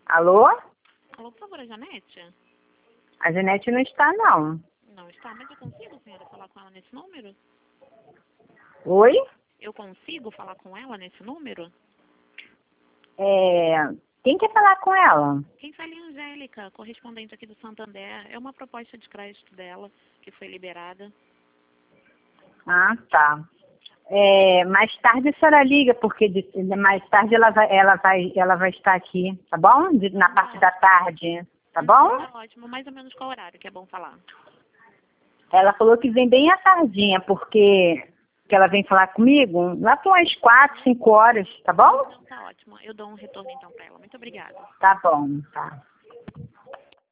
Alô? Alô, por favor, a Janete? A Janete não está, não. Não está, mas eu consigo, senhora, falar com ela nesse número? Oi? Eu consigo falar com ela nesse número? Quem quer falar com ela? Quem fala é a Angélica, correspondente aqui do Santander. É uma proposta de crédito dela que foi liberada. Ah, tá. Mais tarde a senhora liga, porque mais tarde ela vai estar aqui, tá bom? Na parte da tarde, tá bom? Tá ótimo. Mais ou menos qual horário que é bom falar? Ela falou que vem bem à tardinha, porque que ela vem falar comigo lá por umas 4, 5 horas, tá bom? Então, tá ótimo. Eu dou um retorno então para ela. Muito obrigada. Tá bom, tá.